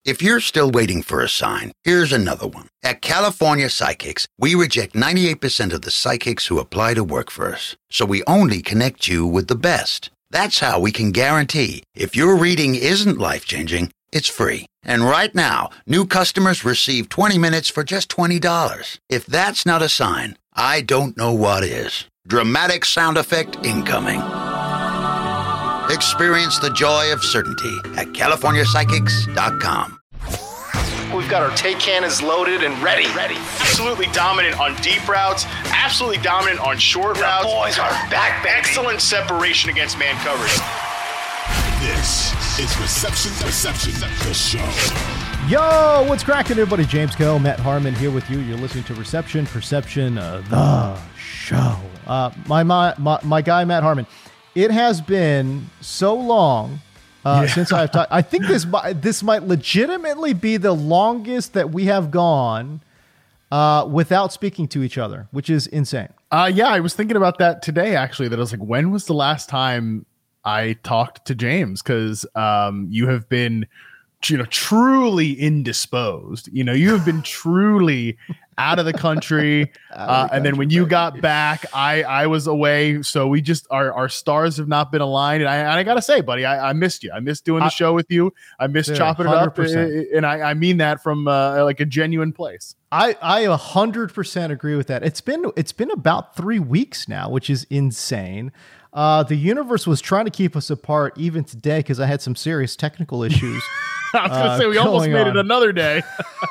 If you're still waiting for a sign, here's another one. At California Psychics, we reject 98% of the psychics who apply to work for us. So we only connect you with the best. That's how we can guarantee if your reading isn't life-changing, it's free. And right now, new customers receive 20 minutes for just $20. If that's not a sign, I don't know what is. Dramatic sound effect incoming. Experience the joy of certainty at CaliforniaPsychics.com. We've got our take cannons loaded and ready. Absolutely dominant on deep routes. Absolutely dominant on short routes. The boys are back. Excellent separation against man coverage. This is Reception Perception, the show. Yo, what's cracking, everybody? James Koh, Matt Harmon here with you. You're listening to Reception Perception, the show. My guy, Matt Harmon. It has been so long since I've talked. I think this might legitimately be the longest that we have gone without speaking to each other, which is insane. Yeah, I was thinking about that today, actually, that I was like, when was the last time I talked to James? Because you have been, truly indisposed. You have been truly out of the country. And then when you got back, I was away. So we just, our stars have not been aligned. And I got to say, buddy, I missed you. I missed doing the show with you. I missed chopping 100%. It up. And I mean that from like a genuine place. I 100% agree with that. It's been about 3 weeks now, which is insane. The universe was trying to keep us apart even today because I had some serious technical issues. I was going to say, we almost made it another day.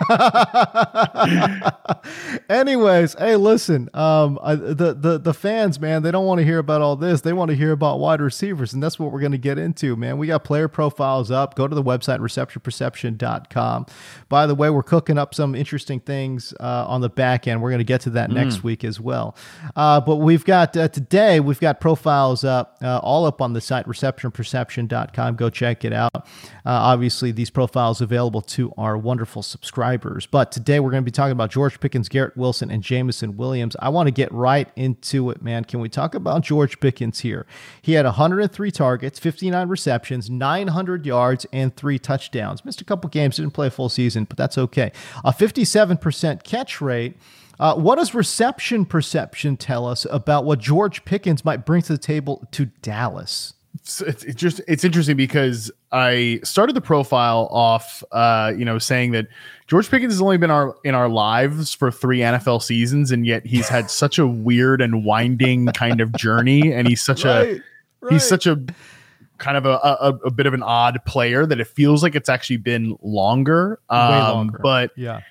Anyways, hey, listen, the fans, man, they don't want to hear about all this. They want to hear about wide receivers, and that's what we're going to get into, man. We got player profiles up. Go to the website, receptionperception.com. By the way, we're cooking up some interesting things on the back end. We're going to get to that next week as well. But we've got, today, we've got profiles up, all up on the site, receptionperception.com. Go check it out. Obviously, these profiles available to our wonderful subscribers. But today we're going to be talking about George Pickens, Garrett Wilson, and Jameson Williams. I want to get right into it, man. Can we talk about George Pickens here? He had 103 targets, 59 receptions, 900 yards, and 3 touchdowns. Missed a couple games, didn't play a full season, but that's okay. A 57% catch rate. What does reception perception tell us about what George Pickens might bring to the table to Dallas? It's interesting because I started the profile off, saying that George Pickens has only been in our lives for 3 NFL seasons, and yet he's had such a weird and winding kind of journey, and he's such he's such a kind of a bit of an odd player that it feels like it's actually been longer. Way longer. But yeah,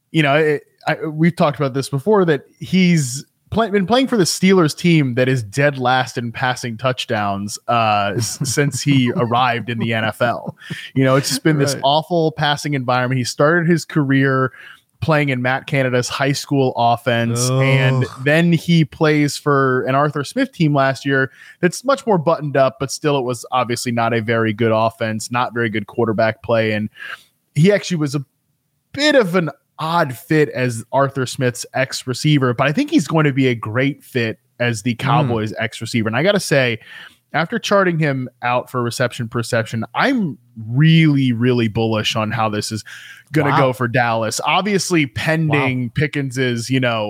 we've talked about this before, that he's been playing for the Steelers team that is dead last in passing touchdowns since he arrived in the NFL. It's just been this awful passing environment. He started his career playing in Matt Canada's high school offense, and then he plays for an Arthur Smith team last year that's much more buttoned up, but still it was obviously not a very good offense, not very good quarterback play, and he actually was a bit of an odd fit as Arthur Smith's ex receiver, but I think he's going to be a great fit as the Cowboys ex receiver. And I got to say, after charting him out for reception perception, I'm really, really bullish on how this is going to go for Dallas. Obviously, pending Pickens's,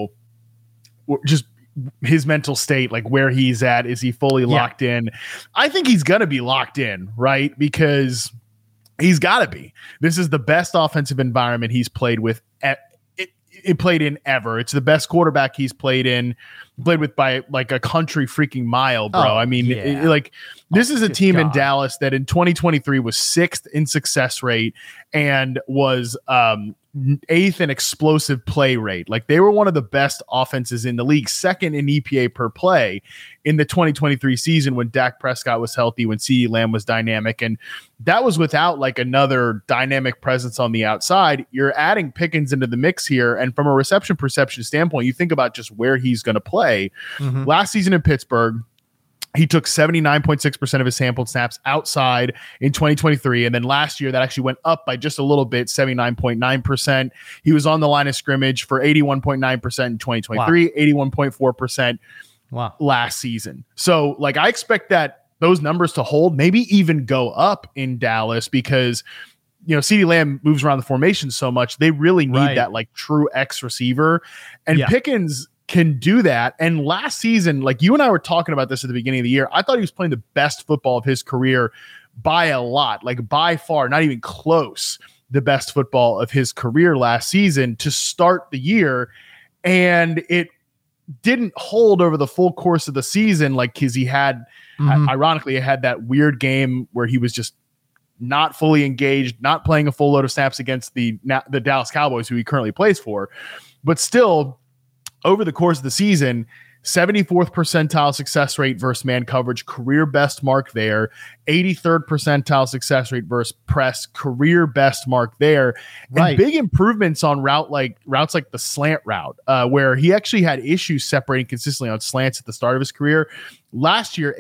just his mental state, like where he's at. Is he fully locked in? I think he's going to be locked in, right? Because he's got to be. This is the best offensive environment he's played with. It played in ever. It's the best quarterback he's played with by like a country freaking mile, bro. This is a team in Dallas that in 2023 was 6th in success rate and was 8th in explosive play rate. Like, they were one of the best offenses in the league, 2nd in EPA per play in the 2023 season when Dak Prescott was healthy, when CeeDee Lamb was dynamic. And that was without like another dynamic presence on the outside. You're adding Pickens into the mix here. And from a reception perception standpoint, you think about just where he's going to play. Last season in Pittsburgh, he took 79.6% of his sampled snaps outside in 2023. And then last year, that actually went up by just a little bit, 79.9%. He was on the line of scrimmage for 81.9% in 2023, 81.4% last season. So, like, I expect those numbers to hold, maybe even go up in Dallas, because CeeDee Lamb moves around the formation so much. They really need that like true X receiver, and Pickens can do that. And last season, like you and I were talking about this at the beginning of the year, I thought he was playing the best football of his career by a lot, like by far, not even close, the best football of his career last season to start the year. And it didn't hold over the full course of the season, like, because he had, ironically, had that weird game where he was just not fully engaged, not playing a full load of snaps against the Dallas Cowboys, who he currently plays for. But still, over the course of the season, 74th percentile success rate versus man coverage, career best mark there. 83rd percentile success rate versus press, career best mark there. And big improvements on routes like the slant route, where he actually had issues separating consistently on slants at the start of his career. Last year,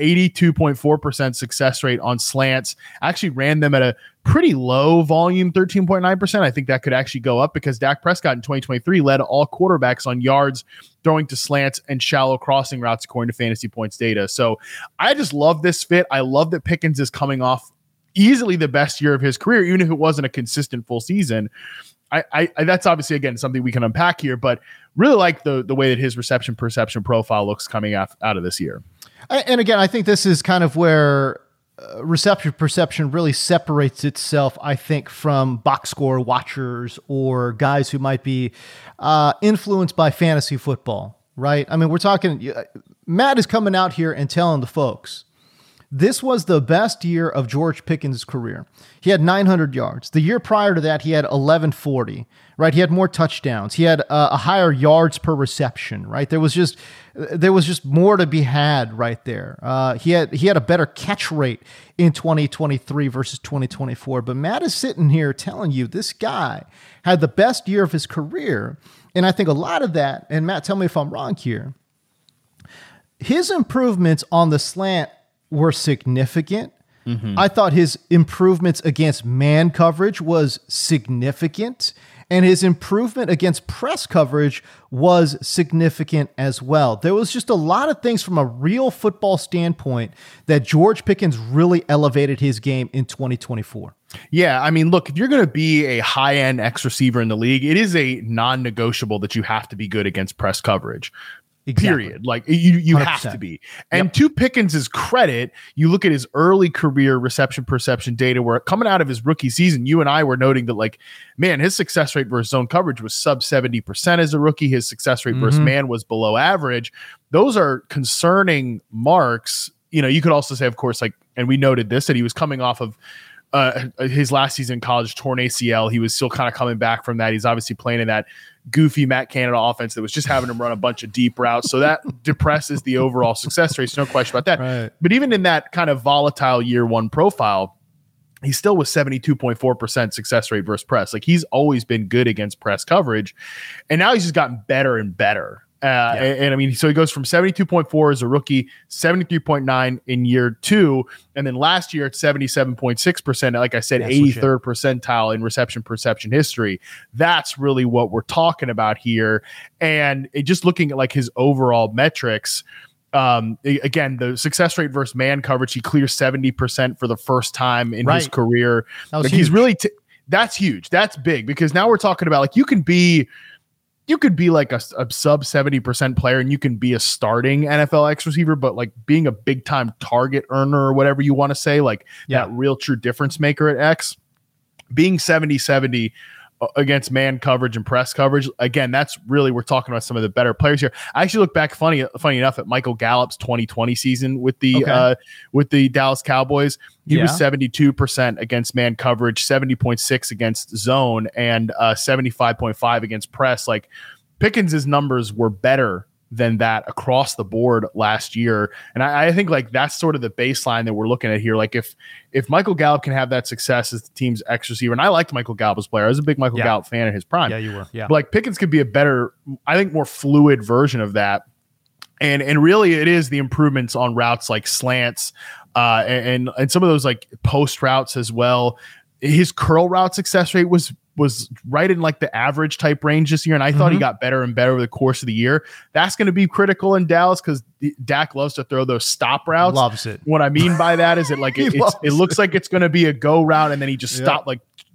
82.4% success rate on slants. Actually ran them at a pretty low volume, 13.9%. I think that could actually go up because Dak Prescott in 2023 led all quarterbacks on yards throwing to slants and shallow crossing routes according to Fantasy Points data. So I just love this fit. I love that Pickens is coming off easily the best year of his career, even if it wasn't a consistent full season. I that's obviously, again, something we can unpack here, but really like the way that his reception perception profile looks coming out of this year. And again, I think this is kind of where reception perception really separates itself, I think, from box score watchers or guys who might be influenced by fantasy football, right? I mean, we're talking, Matt is coming out here and telling the folks, this was the best year of George Pickens' career. He had 900 yards. The year prior to that, he had 1140, right? He had more touchdowns. He had a higher yards per reception, right? There was just more to be had right there. He had a better catch rate in 2023 versus 2024. But Matt is sitting here telling you this guy had the best year of his career. And I think a lot of that, and Matt, tell me if I'm wrong here, his improvements on the slant were significant. I thought his improvements against man coverage was significant, and his improvement against press coverage was significant as well. There was just a lot of things from a real football standpoint that George Pickens really elevated his game in 2024. Yeah, I mean, look, if you're going to be a high-end X receiver in the league, it is a non-negotiable that you have to be good against press coverage. Exactly. Period. Like you have to be. And to Pickens' credit, you look at his early career reception perception data where coming out of his rookie season, you and I were noting that, like, man, his success rate versus zone coverage was sub 70% as a rookie. His success rate versus man was below average. Those are concerning marks. You could also say, of course, like, and we noted this, that he was coming off of his last season in college, torn ACL. He was still kind of coming back from that. He's obviously playing in that goofy Matt Canada offense that was just having him run a bunch of deep routes. So that depresses the overall success rates. No question about that. Right. But even in that kind of volatile year one profile, he still was 72.4% success rate versus press. Like, he's always been good against press coverage. And now he's just gotten better and better. And I mean, so he goes from 72.4 as a rookie, 73.9 in year two. And then last year at 77.6%, like I said, 83rd percentile in reception perception history. That's really what we're talking about here. And just looking at like his overall metrics, again, the success rate versus man coverage, he clears 70% for the first time in his career. Like, he's really, that's huge. That's big, because now we're talking about, like, you could be like a sub 70% player and you can be a starting NFL X receiver, but like being a big time target earner or whatever you want to say, like that real true difference maker at X, being 70-70 against man coverage and press coverage. Again, that's really, we're talking about some of the better players here. I actually look back funny enough at Michael Gallup's 2020 season with the Dallas Cowboys. He was 72% against man coverage, 70.6 against zone, and 75.5 against press. Like, Pickens' numbers were better than that across the board last year. And I think like that's sort of the baseline that we're looking at here. Like, if Michael Gallup can have that success as the team's X receiver, and I liked Michael Gallup as a player. I was a big Michael Gallup fan in his prime. Yeah, you were. Yeah. But like, Pickens could be a better, I think, more fluid version of that. And really it is the improvements on routes like slants and some of those like post routes as well. His curl route success rate was right in like the average type range this year. And I thought he got better and better over the course of the year. That's going to be critical in Dallas because Dak loves to throw those stop routes. Loves it. What I mean by that is it like it looks like it's going to be a go route and then he just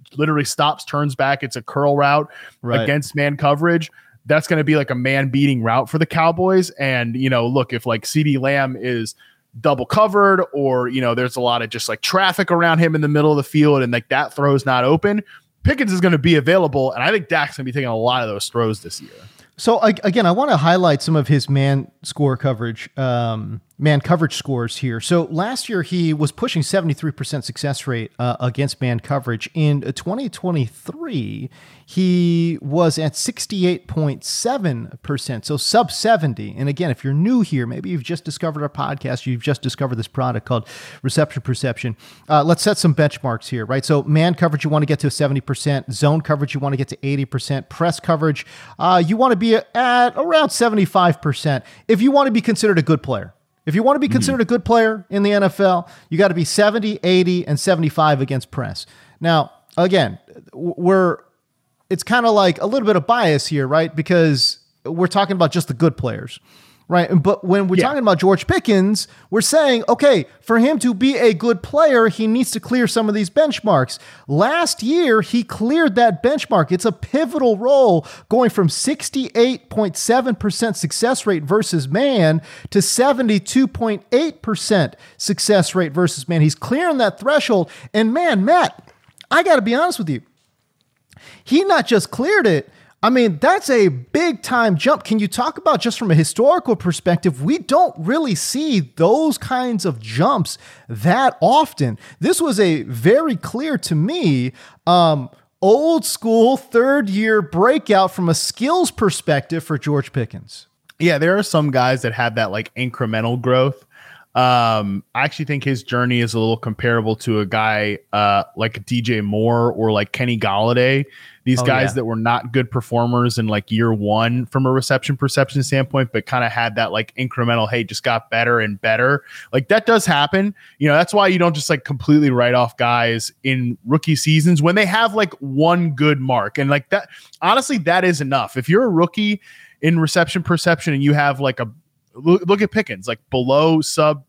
literally stops, turns back. It's a curl route against man coverage. That's going to be like a man beating route for the Cowboys. And, look, if like CeeDee Lamb is double covered or, there's a lot of just like traffic around him in the middle of the field and like that throw's not open, Pickens is going to be available. And I think Dak's going to be taking a lot of those throws this year. So again, I want to highlight some of his man coverage scores here. So last year he was pushing 73% success rate against man coverage. In 2023, he was at 68.7%, so sub 70. And again, if you're new here, maybe you've just discovered our podcast, you've just discovered this product called Reception Perception. Let's set some benchmarks here, right? So man coverage, you want to get to 70%. Zone coverage, you want to get to 80%. Press coverage, you want to be at around 75% if you want to be considered a good player. If you want to be considered a good player in the NFL, you got to be 70, 80, and 75 against press. Now, again, it's kind of like a little bit of bias here, right? Because we're talking about just the good players, right? But when we're talking about George Pickens, we're saying, okay, for him to be a good player, he needs to clear some of these benchmarks. Last year, he cleared that benchmark. It's a pivotal role going from 68.7% success rate versus man to 72.8% success rate versus man. He's clearing that threshold. And man, Matt, I got to be honest with you. He not just cleared it. I mean, that's a big time jump. Can you talk about just from a historical perspective? We don't really see those kinds of jumps that often. This was a very clear to me, old school third year breakout from a skills perspective for George Pickens. Yeah, there are some guys that have that like incremental growth. I actually think his journey is a little comparable to a guy like DJ Moore or like Kenny Golladay. These guys that were not good performers in like year one from a reception perception standpoint, but kind of had that like incremental, hey, just got better and better. Like that does happen. That's why you don't just like completely write off guys in rookie seasons when they have like one good mark. And like that, honestly, that is enough. If you're a rookie in reception perception and you have like look at Pickens, like sub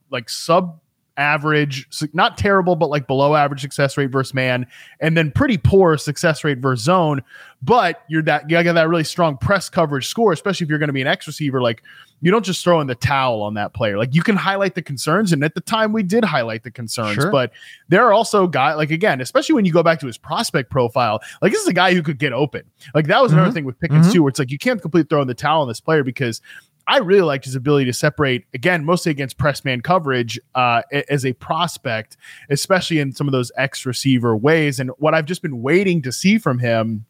average, not terrible, but like below average success rate versus man, and then pretty poor success rate versus zone. But you got that really strong press coverage score, especially if you're going to be an X receiver. Like you don't just throw in the towel on that player. Like you can highlight the concerns, and at the time we did highlight the concerns. Sure. But there are also guys, like again, especially when you go back to his prospect profile, like this is a guy who could get open. Like that was another thing with Pickens too, where it's like you can't completely throw in the towel on this player because I really liked his ability to separate, again, mostly against press man coverage as a prospect, especially in some of those X receiver ways. And what I've just been waiting to see from him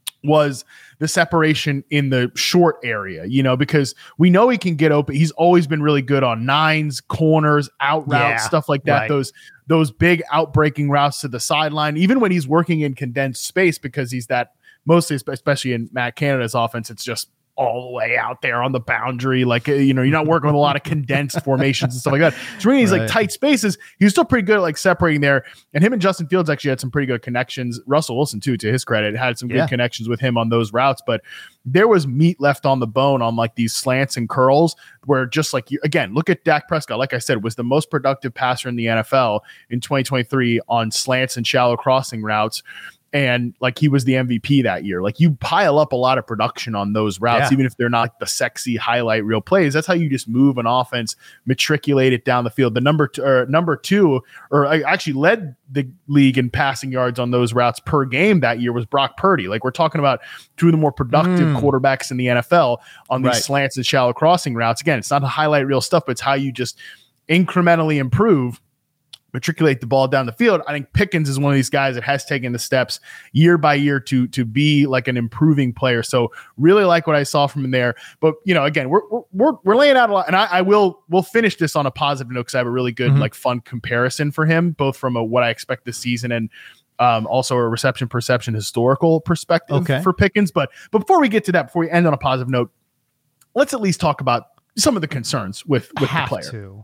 was the separation in the short area, because we know he can get open. He's always been really good on nines, corners, out routes, stuff like that. Right. Those big outbreaking routes to the sideline, even when he's working in condensed space, because he's that mostly, especially in Matt Canada's offense, it's just all the way out there on the boundary. Like, you're not working with a lot of condensed formations and stuff like that. So really, these like tight spaces, he was still pretty good at like separating there. And him and Justin Fields actually had some pretty good connections. Russell Wilson too, to his credit, had some good connections with him on those routes, but there was meat left on the bone on like these slants and curls where just like again, look at Dak Prescott. Like I said, was the most productive passer in the NFL in 2023 on slants and shallow crossing routes. And like he was the MVP that year. Like you pile up a lot of production on those routes, even if they're not like the sexy highlight reel plays. That's how you just move an offense, matriculate it down the field. The number two, or actually led the league in passing yards on those routes per game that year was Brock Purdy. Like we're talking about two of the more productive quarterbacks in the NFL on these slants and shallow crossing routes. Again, it's not the highlight reel stuff, but it's how you just incrementally improve, matriculate the ball down the field. I think Pickens is one of these guys that has taken the steps year by year to be like an improving player. So really like what I saw from him there. But again, we're laying out a lot, and we'll finish this on a positive note because I have a really good like fun comparison for him, both from what I expect this season and also a reception perception historical perspective for Pickens. But before we get to that, before we end on a positive note, let's at least talk about some of the concerns with the player.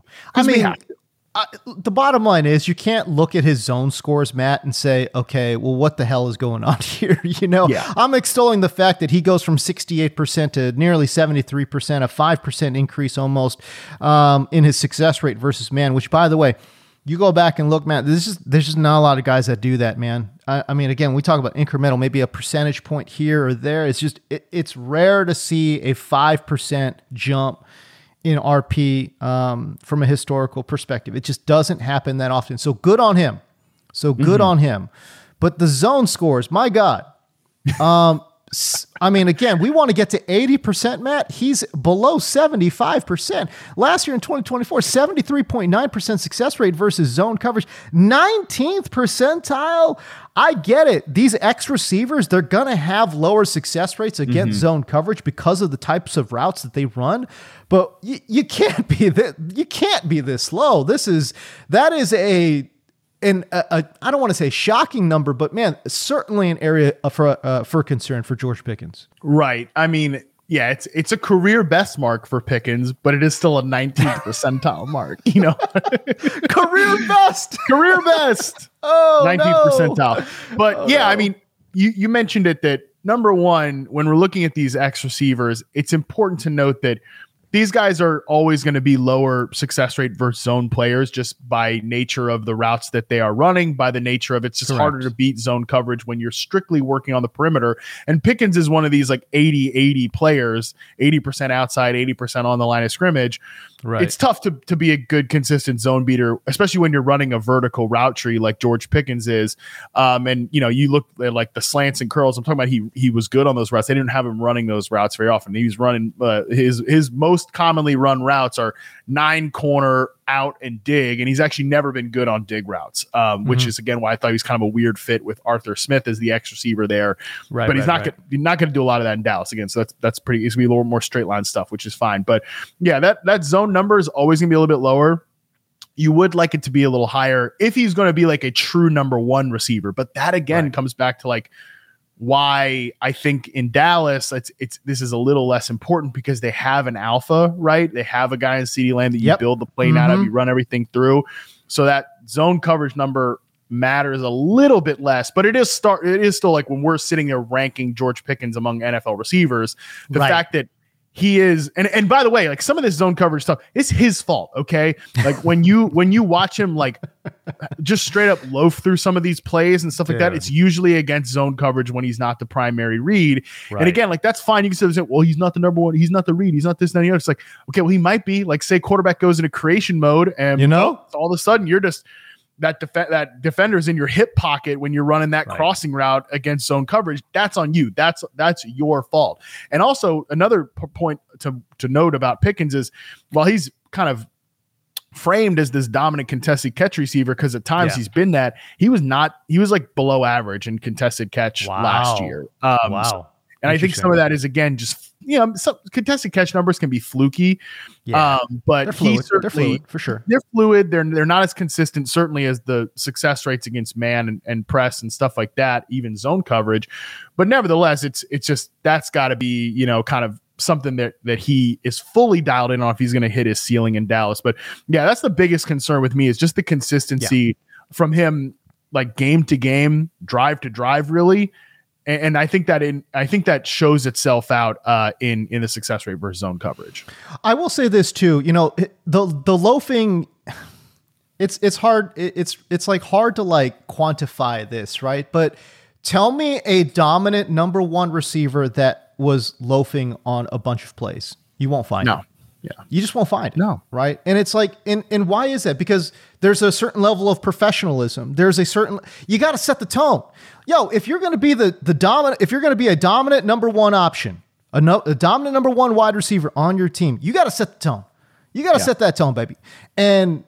The bottom line is you can't look at his zone scores, Matt, and say, okay, well, what the hell is going on here? I'm extolling the fact that he goes from 68% to nearly 73%, a 5% increase almost in his success rate versus man, which, by the way, you go back and look, Matt, there's just not a lot of guys that do that, man. I mean, again, we talk about incremental, maybe a percentage point here or there. It's just, it's rare to see a 5% jump in RP from a historical perspective. It just doesn't happen that often. So good on him. On him. But the zone scores, my God. I mean, again, we want to get to 80%, Matt. He's below 75%. Last year in 2024, 73.9% success rate versus zone coverage, 19th percentile. I get it. These X receivers, they're going to have lower success rates against zone coverage because of the types of routes that they run. But you can't be this low. That is I don't want to say shocking number, but man, certainly an area for concern for George Pickens. Right. I mean, yeah, it's a career best mark for Pickens, but it is still a 19th percentile mark, you know. Career best. Oh, 19th percentile. But yeah, I mean, you mentioned it that number one, when we're looking at these X receivers, it's important to note that these guys are always going to be lower success rate versus zone players just by nature of the routes that they are running, by the nature of it's just harder to beat zone coverage when you're strictly working on the perimeter. And Pickens is one of these like 80-80 players, 80% outside, 80% on the line of scrimmage. Right. It's tough to be a good, consistent zone beater, especially when you're running a vertical route tree like George Pickens is. And, you know, you look at like the slants and curls. I'm talking about he was good on those routes. They didn't have him running those routes very often. He was running his most commonly run routes are 9-corner, out and dig, and he's actually never been good on dig routes, which is again why I thought he was kind of a weird fit with Arthur Smith as the X receiver there. Right, but he's not going to do a lot of that in Dallas again. So that's pretty. It's going to be a little more straight line stuff, which is fine. But yeah, that zone number is always going to be a little bit lower. You would like it to be a little higher if he's going to be like a true number one receiver. But that again comes back to like why I think in Dallas this is a little less important because they have an alpha, right? They have a guy in CeeDee Lamb that you build the plane out of, you run everything through. So that zone coverage number matters a little bit less, but it is still like when we're sitting there ranking George Pickens among NFL receivers, the fact that he is, and by the way, like some of this zone coverage stuff, it's his fault. Okay. Like when you watch him like just straight up loaf through some of these plays and stuff like that, it's usually against zone coverage when he's not the primary read. Right. And again, like that's fine. You can say, well, he's not the number one. He's not the read. He's not this and the other. It's like, okay, well, he might be. Like say quarterback goes into creation mode and all of a sudden you're just, that defender's in your hip pocket when you're running that crossing route against zone coverage. That's on you. That's your fault. And also another point to note about Pickens is while he's kind of framed as this dominant contested catch receiver, because at times he's been that, he was like below average in contested catch last year. And I think some of that is again just some contested catch numbers can be fluky, but they're fluid for sure. They're fluid. They're not as consistent certainly as the success rates against man and press and stuff like that, even zone coverage. But nevertheless, it's just that's got to be kind of something that he is fully dialed in on if he's going to hit his ceiling in Dallas. But yeah, that's the biggest concern with me is just the consistency from him, like game to game, drive to drive, really. And I think that shows itself out in the success rate versus zone coverage. I will say this too, the loafing, it's hard. It's like hard to like quantify this, right? But tell me a dominant number one receiver that was loafing on a bunch of plays. You won't find it. Yeah. You just won't find it. No. Right. And it's like, and why is that? Because there's a certain level of professionalism. You got to set the tone. If you're going to be if you're going to be a dominant number one option, a dominant number one wide receiver on your team, you got to set the tone. You got to set that tone, baby. And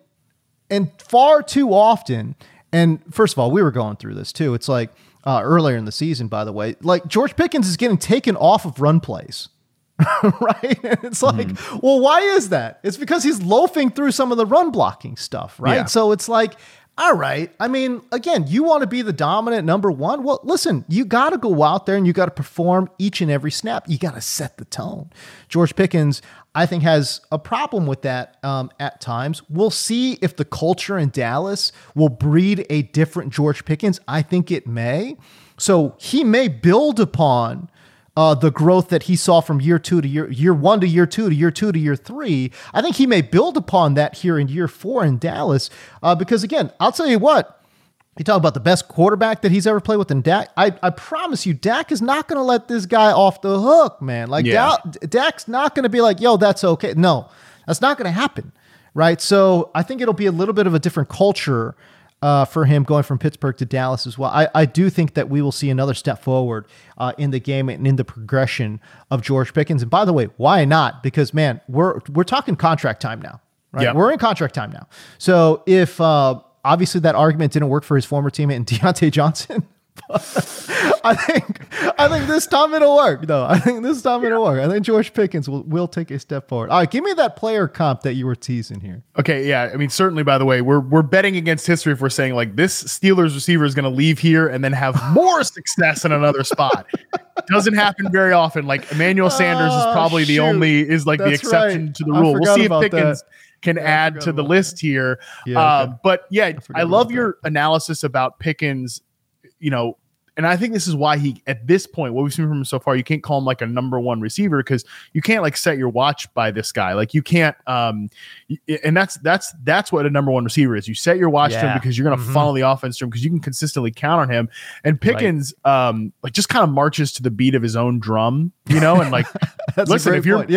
far too often, and first of all, we were going through this too. It's like earlier in the season, by the way, like George Pickens is getting taken off of run plays. Right. And it's like, well, why is that? It's because he's loafing through some of the run blocking stuff. Right. Yeah. So it's like, all right. I mean, again, you want to be the dominant number one. Well, listen, you got to go out there and you got to perform each and every snap. You got to set the tone. George Pickens, I think, has a problem with that at times. We'll see if the culture in Dallas will breed a different George Pickens. I think it may. So he may build upon the growth that he saw from year 1 to year 2 to year 2 to year 3. I think he may build upon that here in year 4 in Dallas because, again, I'll tell you what, You talk about the best quarterback that he's ever played with in Dak. I promise you, Dak is not going to let this guy off the hook, man. Like, Dak's not going to be like, yo, that's okay. No, that's not going to happen, right? So I think it'll be a little bit of a different culture for him going from Pittsburgh to Dallas as well. I do think that we will see another step forward in the game and in the progression of George Pickens. And by the way, why not? Because, man, we're talking contract time now, right? Yep. We're in contract time now. So if obviously that argument didn't work for his former teammate in Deontay Johnson, I think this time it'll work, though. I think this time it'll work. I think George Pickens will take a step forward. All right, give me that player comp that you were teasing here. Okay, yeah. I mean, certainly, by the way, we're betting against history if we're saying, like, this Steelers receiver is going to leave here and then have more success in another spot. Doesn't happen very often. Like, Emmanuel Sanders is probably the exception to the rule. We'll see if Pickens can add to the list here. Yeah, okay. But yeah, I love your analysis about Pickens. You know, and I think this is why he, at this point, what we've seen from him so far, you can't call him like a number one receiver because you can't like set your watch by this guy. Like you can't, and that's what a number one receiver is. You set your watch to him because you're going to funnel the offense to him because you can consistently count on him. And Pickens, like just kind of marches to the beat of his own drum, you know, and like, listen, if you're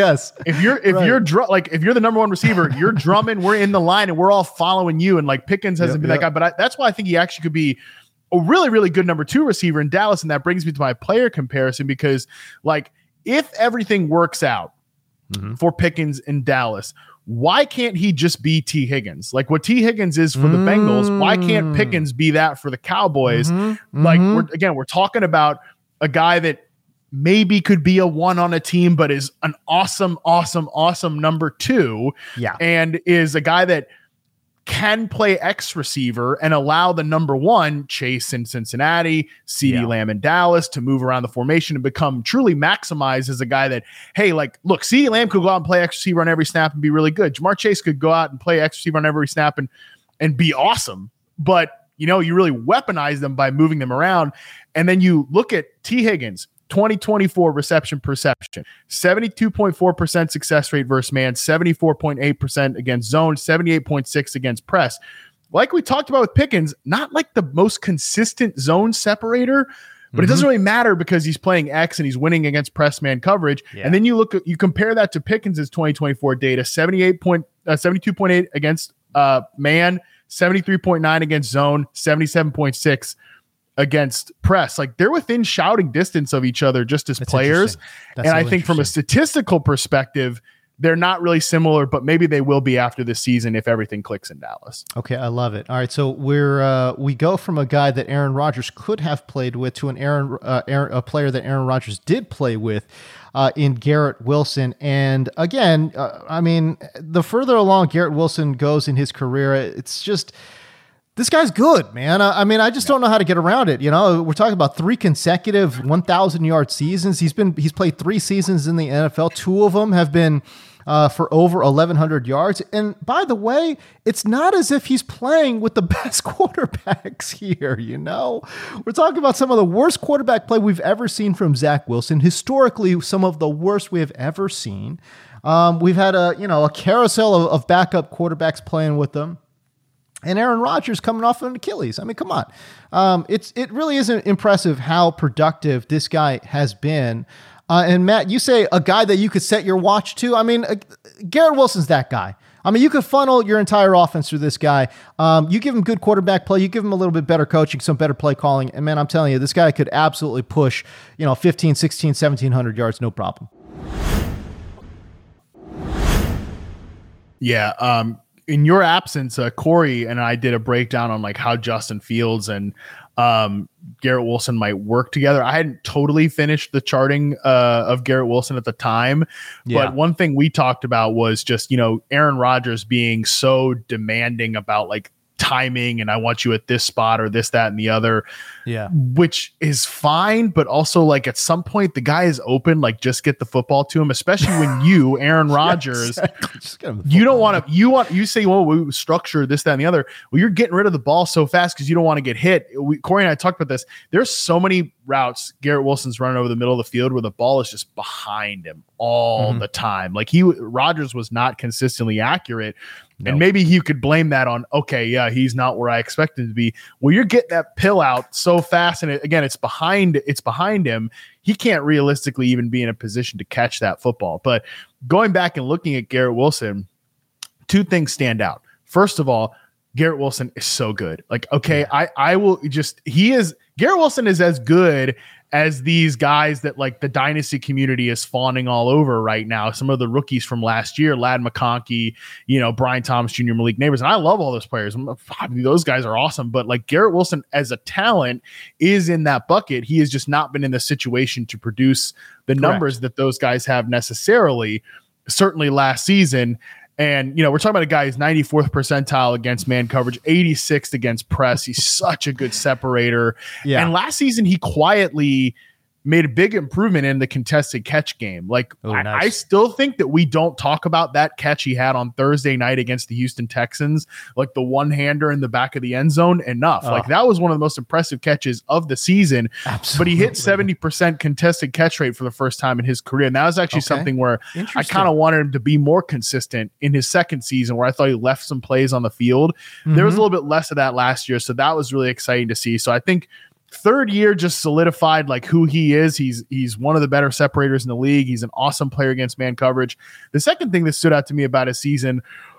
the number one receiver, you're drumming, we're in the line and we're all following you. And like Pickens hasn't been that guy, but that's why I think he actually could be a really, really good number two receiver in Dallas. And that brings me to my player comparison because, like, if everything works out for Pickens in Dallas, why can't he just be T. Higgins? Like what T. Higgins is for the Bengals, why can't Pickens be that for the Cowboys? Like, we're talking about a guy that maybe could be a one on a team, but is an awesome number two. Yeah. And is a guy that can play X receiver and allow the number one Chase in Cincinnati, CeeDee Lamb in Dallas to move around the formation and become truly maximized as a guy that, hey, like, look, CeeDee Lamb could go out and play X receiver on every snap and be really good. Jamar Chase could go out and play X receiver on every snap and be awesome. But, you know, you really weaponize them by moving them around. And then you look at T. Higgins, 2024 reception perception, 72.4% success rate versus man, 74.8% against zone, 78.6% against press. Like we talked about with Pickens, not like the most consistent zone separator, but it doesn't really matter because he's playing X and he's winning against press man coverage. Yeah. And then you compare that to Pickens' 2024 data, 72.8 against man, 73.9 against zone, 77.6 against press. Like they're within shouting distance of each other just as players. And I think from a statistical perspective, they're not really similar, but maybe they will be after this season if everything clicks in Dallas. Okay, I love it. All right, so we go from a guy that Aaron Rodgers could have played with to a player that Aaron Rodgers did play with in Garrett Wilson. And again, I mean, the further along Garrett Wilson goes in his career, it's just, this guy's good, man. I mean, I just don't know how to get around it. You know, we're talking about 3 consecutive 1,000-yard seasons. He's played 3 seasons in the NFL. 2 of them have been for over 1,100 yards. And by the way, it's not as if he's playing with the best quarterbacks here. You know, we're talking about some of the worst quarterback play we've ever seen from Zach Wilson. Historically, some of the worst we have ever seen. We've had a carousel of backup quarterbacks playing with them. And Aaron Rodgers coming off an Achilles. I mean, come on. It really isn't impressive how productive this guy has been. And Matt, you say a guy that you could set your watch to. I mean, Garrett Wilson's that guy. I mean, you could funnel your entire offense through this guy. You give him good quarterback play. You give him a little bit better coaching, some better play calling. And man, I'm telling you, this guy could absolutely push, 15, 16, 1,700 yards, no problem. Yeah. In your absence, Corey and I did a breakdown on like how Justin Fields and Garrett Wilson might work together. I hadn't totally finished the charting of Garrett Wilson at the time, but one thing we talked about was just, Aaron Rodgers being so demanding about like timing and I want you at this spot or this, that, and the other, which is fine. But also like at some point the guy is open, like just get the football to him, especially when you, Aaron Rodgers, you don't want to, you say, well, we structure this, that, and the other. Well, you're getting rid of the ball so fast because you don't want to get hit. Corey and I talked about this. There's so many routes Garrett Wilson's running over the middle of the field where the ball is just behind him all the time. Like Rodgers was not consistently accurate. And maybe you could blame that on, okay, yeah, he's not where I expected to be. Well, you're getting that pill out so fast, and it's behind him. He can't realistically even be in a position to catch that football. But going back and looking at Garrett Wilson, two things stand out. First of all, Garrett Wilson is so good. Like, okay, Garrett Wilson is as good as these guys that like the dynasty community is fawning all over right now. Some of the rookies from last year, Ladd McConkey, Brian Thomas Jr., Malik Neighbors. And I love all those players. Those guys are awesome. But like Garrett Wilson as a talent is in that bucket. He has just not been in the situation to produce the numbers that those guys have necessarily, certainly last season. And, we're talking about a guy who's 94th percentile against man coverage, 86th against press. He's such a good separator. Yeah. And last season, he quietly made a big improvement in the contested catch game. Like, nice. I still think that we don't talk about that catch he had on Thursday night against the Houston Texans, like the one-hander in the back of the end zone, enough. Like, that was one of the most impressive catches of the season. Absolutely. But he hit 70% contested catch rate for the first time in his career. And that was actually something where I kind of wanted him to be more consistent in his second season, where I thought he left some plays on the field. Mm-hmm. There was a little bit less of that last year, so that was really exciting to see. So I think third year just solidified like who he is. He's one of the better separators in the league. He's an awesome player against man coverage. The second thing that stood out to me about his season,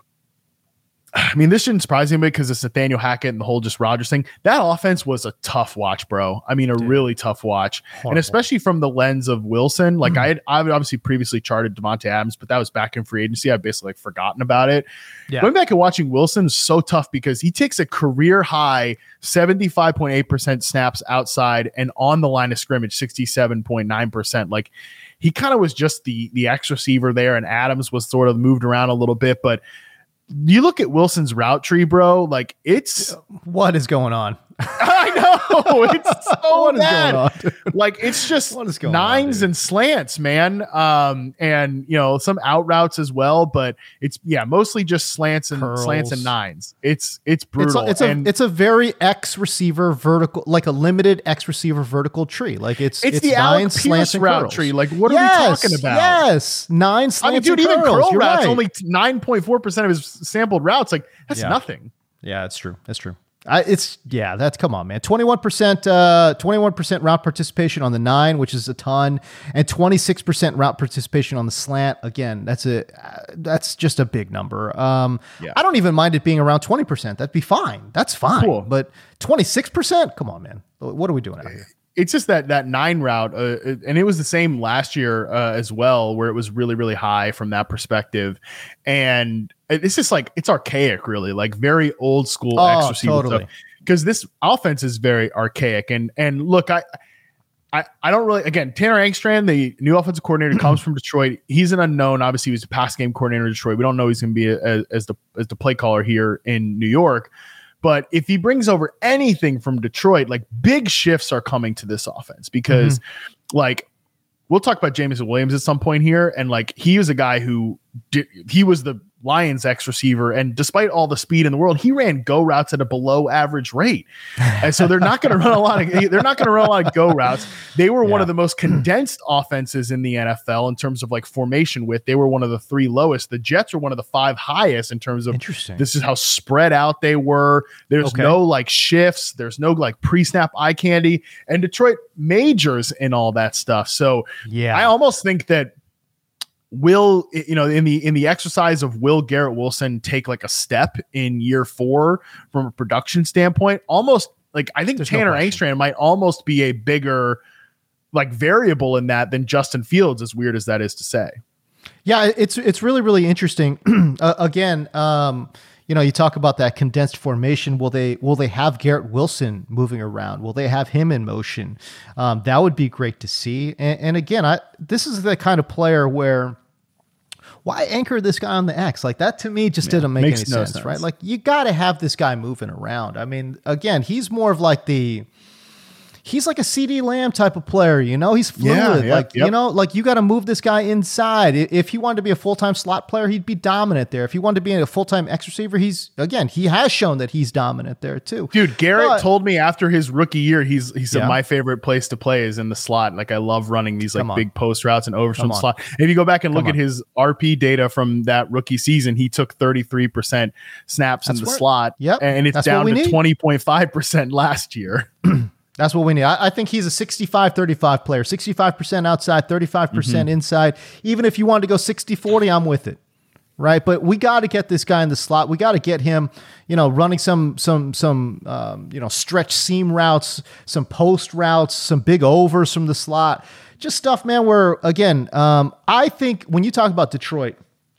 I mean, this shouldn't surprise anybody because it's Nathaniel Hackett and the whole just Rodgers thing. That offense was a tough watch, bro. I mean, really tough watch. Horrible. And especially from the lens of Wilson. Like I've obviously previously charted Devontae Adams, but that was back in free agency. I've basically forgotten about it. Yeah. Going back and watching Wilson is so tough because he takes a career high 75.8% snaps outside and on the line of scrimmage 67.9%. Like he kind of was just the X receiver there, and Adams was sort of moved around a little bit, but you look at Wilson's route tree, bro, like what is going on? I know it's so what bad. Is going on, like it's just nines and slants, man. And some out routes as well, but it's mostly just slants and nines. It's brutal. It's a very X receiver vertical, like a limited X receiver vertical tree. Like it's the nines, slants, and route curls. Tree. Like what are we talking about? Yes, nine slants. Dude, and even curls. curl routes only 9.4% of his sampled routes. Like that's nothing. Yeah, it's true. That's true. That's come on, man. 21% route participation on the 9, which is a ton, and 26% route participation on the slant. Again, that's just a big number. I don't even mind it being around 20%. That'd be fine. That's fine. Cool. But 26%? Come on, man. What are we doing out here? It's just that 9 route, and it was the same last year as well, where it was really, really high from that perspective. And it's just like, it's archaic, really, like very old school X receiver stuff. Because this offense is very archaic. And look, I don't really, again, Tanner Engstrand, the new offensive coordinator, comes from Detroit. He's an unknown. Obviously, he was a pass game coordinator in Detroit. We don't know he's going to be as the play caller here in New York. But if he brings over anything from Detroit, like big shifts are coming to this offense because like we'll talk about Jameson Williams at some point here. And like, he was a guy who he was the Lions X receiver. And despite all the speed in the world, he ran go routes at a below average rate. And so they're not going to run a lot of go routes. They were one of the most condensed offenses in the NFL in terms of like formation width. They were one of the 3 lowest. The Jets were one of the 5 highest in terms of this is how spread out they were. There's no like shifts. There's no like pre-snap eye candy, and Detroit majors in all that stuff. So I almost think that will, in the exercise of will Garrett Wilson take like a step in year 4 from a production standpoint? Almost like I think Tanner Engstrand might almost be a bigger like variable in that than Justin Fields, as weird as that is to say. Yeah, it's really, really interesting. Again, you talk about that condensed formation. Will they have Garrett Wilson moving around? Will they have him in motion? That would be great to see. And again, this is the kind of player where, why anchor this guy on the X? Like that to me just didn't make any sense, right? Like you got to have this guy moving around. I mean, again, he's more of like he's like a CD Lamb type of player, you know, he's fluid. You know, like you got to move this guy inside. If he wanted to be a full-time slot player, he'd be dominant there. If he wanted to be a full-time X receiver, he has shown that he's dominant there too. Dude, Garrett told me after his rookie year, he said my favorite place to play is in the slot. Like I love running these like big post routes and overs from the slot. If you go back and look at his RP data from that rookie season, he took 33% snaps in the slot. Yep. And it's down to 20.5% last year. That's what we need. I think he's a 65-35 player, 65% outside, 35% inside. Even if you wanted to go 60-40, I'm with it. Right. But we got to get this guy in the slot. We got to get him, you know, running some stretch seam routes, some post routes, some big overs from the slot, just stuff, man, where again, I think when you talk about Detroit,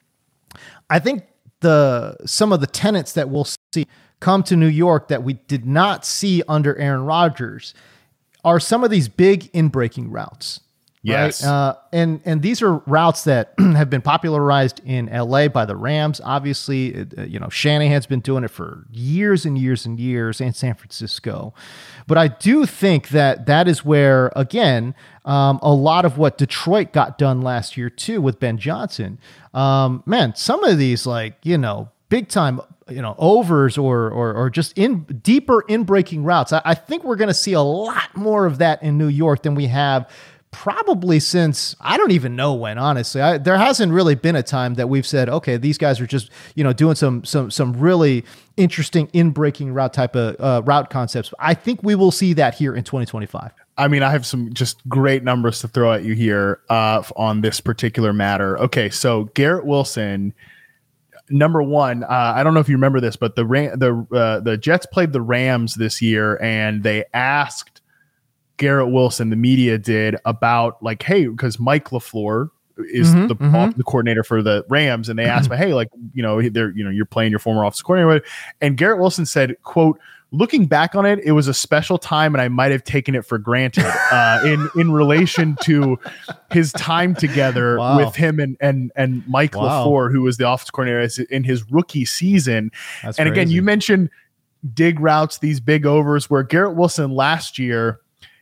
I think some of the tenets that we'll see come to New York that we did not see under Aaron Rodgers are some of these big in-breaking routes. Yes. Right? And these are routes that have been popularized in LA by the Rams. Obviously, Shanahan's been doing it for years and years and years, and San Francisco. But I do think that is where, again, a lot of what Detroit got done last year too with Ben Johnson. Man, some of these big time, overs or just deeper in breaking routes. I think we're going to see a lot more of that in New York than we have probably since I don't even know when, honestly. There hasn't really been a time that we've said, okay, these guys are just, doing some really interesting in-breaking route type of route concepts. I think we will see that here in 2025. I mean, I have some just great numbers to throw at you here on this particular matter. Okay, so Garrett Wilson, number one, I don't know if you remember this, but the Jets played the Rams this year, and they asked Garrett Wilson, the media did, about like, hey, because Mike LaFleur is the coordinator for the Rams, and they asked me, hey, like, you're playing your former offensive coordinator, and Garrett Wilson said, quote, looking back on it, it was a special time, and I might have taken it for granted in relation to his time together with him and Mike LaFleur, who was the offensive coordinator in his rookie season. That's and crazy. Again, you mentioned dig routes, these big overs, where Garrett Wilson last year,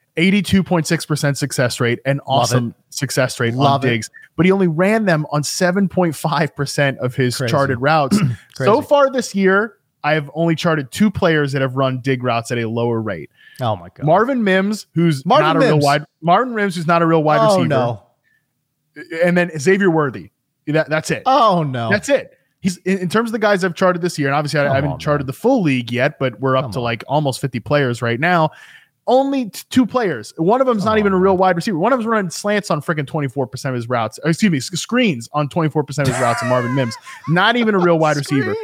82.6% success rate and awesome success rate on digs, but he only ran them on 7.5% of his charted routes. So far this year, I have only charted 2 players that have run dig routes at a lower rate. Oh my God. Marvin Mims, who's not a real wide receiver. No. And then Xavier Worthy. That's it. Oh no. That's it. He's in terms of the guys I've charted this year, and obviously I haven't charted the full league yet, but we're up to like almost 50 players right now. Only 2 players. One of them's not even a real wide receiver. One of them's running slants on freaking 24% of his routes. Screens on 24% of his routes. And Marvin Mims, not even a real wide receiver.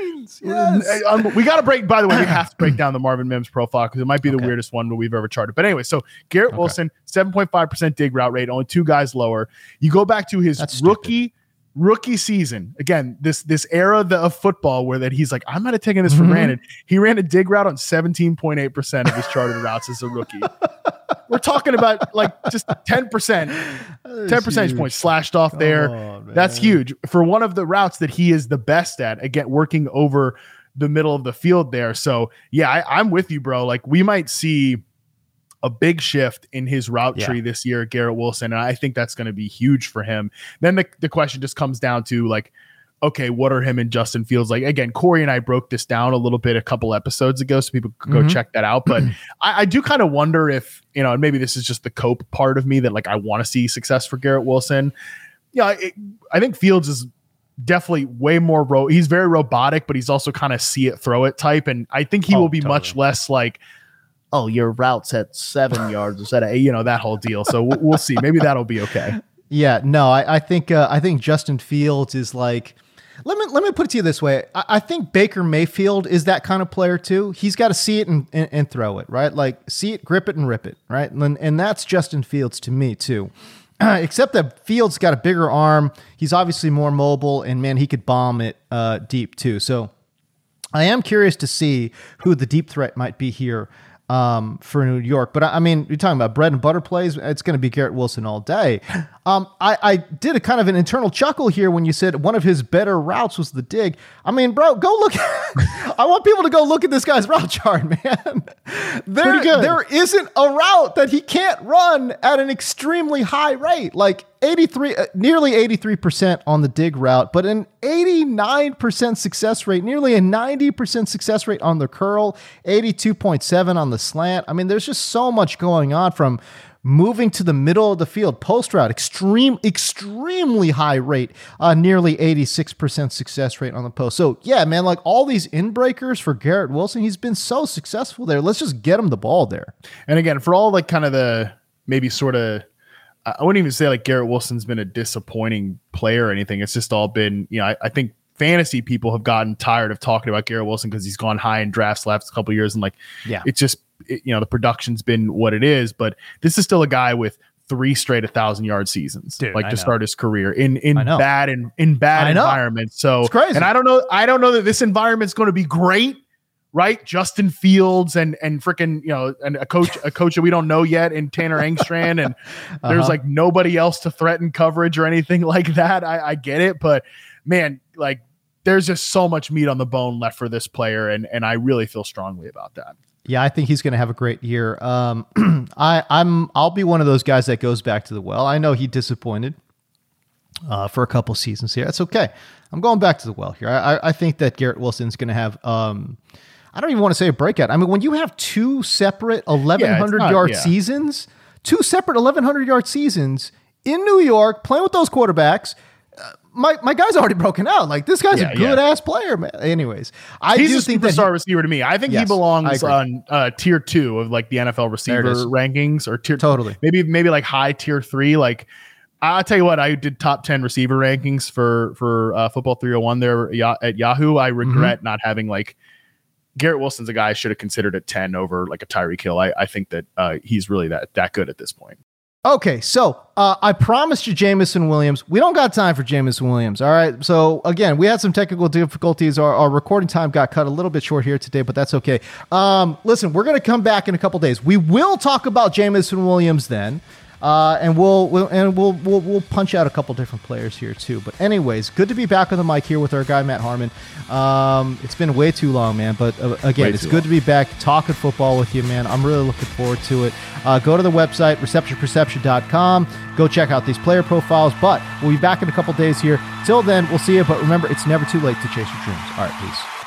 Yes. We got to break. By the way, we have to break down the Marvin Mims profile because it might be the weirdest one that we've ever charted. But anyway, so Garrett Wilson, 7.5% dig route rate, only 2 guys lower. You go back to his rookie season. Again, this era of football where that he's like, I might have taken this for granted. He ran a dig route on 17.8% of his charted routes as a rookie. We're talking about like just 10%, 10 percentage points slashed off there. That's huge for one of the routes that he is the best at, again, working over the middle of the field there. So yeah, I'm with you, bro. Like we might see a big shift in his route tree this year, Garrett Wilson. And I think that's going to be huge for him. Then the question just comes down to like, okay, what are him and Justin Fields like? Again, Corey and I broke this down a little bit a couple episodes ago, so people could go check that out. But I do kind of wonder if, and maybe this is just the cope part of me that like, I want to see success for Garrett Wilson. Yeah. I think Fields is definitely way more, he's very robotic, but he's also kind of see it, throw it type. And I think he will be much less like, oh, your route's at 7 yards instead of, that whole deal. So we'll see. Maybe that'll be okay. Yeah, no, I think Justin Fields is like, let me put it to you this way. I think Baker Mayfield is that kind of player too. He's got to see it and throw it, right? Like see it, grip it, and rip it, right? And that's Justin Fields to me too. Except that Fields got a bigger arm. He's obviously more mobile, and man, he could bomb it deep too. So I am curious to see who the deep threat might be here for New York. But I mean, you're talking about bread and butter plays. It's going to be Garrett Wilson all day. I did a kind of an internal chuckle here when you said one of his better routes was the dig. I mean, bro, go look. I want people to go look at this guy's route chart, man. There isn't a route that he can't run at an extremely high rate, like nearly 83% on the dig route, but an 89% success rate, nearly a 90% success rate on the curl, 82.7 on the slant. I mean, there's just so much going on from moving to the middle of the field, post route, extremely high rate, nearly 86% success rate on the post. So yeah, man, like all these in breakers for Garrett Wilson, he's been so successful there. Let's just get him the ball there. And again, for all like kind of the maybe sort of, I wouldn't even say like Garrett Wilson's been a disappointing player or anything. It's just all been, I think fantasy people have gotten tired of talking about Garrett Wilson because he's gone high in drafts the last couple of years. And like, it's just, the production's been what it is, but this is still a guy with 3 straight 1,000-yard seasons, to start his career in bad environments. So it's crazy. And I don't know that this environment's going to be great, right? Justin Fields and freaking, and a coach that we don't know yet in Tanner Engstrand. And there's like nobody else to threaten coverage or anything like that. I get it, but man, like there's just so much meat on the bone left for this player. And I really feel strongly about that. Yeah, I think he's going to have a great year. I'll be one of those guys that goes back to the well. I know he disappointed for a couple seasons here. That's okay. I'm going back to the well here. I think that Garrett Wilson's going to have. I don't even want to say a breakout. I mean, when you have 2 separate 1,100-yard seasons, 2 separate 1,100-yard seasons in New York, playing with those quarterbacks. My guy's already broken out. Like this guy's a good ass player, man. Anyways, he's a superstar receiver to me. I think he belongs on tier 2 of like the NFL receiver rankings, or tier maybe like high tier 3. Like I'll tell you what, I did top 10 receiver rankings for Football 301 there at Yahoo. I regret not having like Garrett Wilson's a guy I should have considered at 10 over like a Tyreek Hill. I think that he's really that good at this point. Okay, so I promised you Jameson Williams. We don't got time for Jameson Williams, all right? So, again, we had some technical difficulties. Our recording time got cut a little bit short here today, but that's okay. Listen, we're going to come back in a couple days. We will talk about Jameson Williams then, and we'll punch out a couple different players here too. But anyways, good to be back on the mic here with our guy Matt Harmon. It's been way too long, man. But again, it's good to be back talking football with you, man. I'm really looking forward to it. Go to the website receptionperception.com. Go check out these player profiles. But we'll be back in a couple days here. Till then, we'll see you. But remember, it's never too late to chase your dreams. All right, peace.